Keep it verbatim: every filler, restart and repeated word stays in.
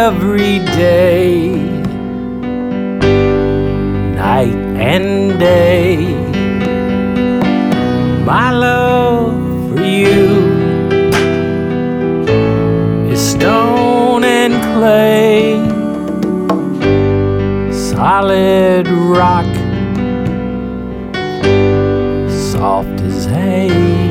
every day, night and day. My love for you is stone and clay, solid rock, soft as hay.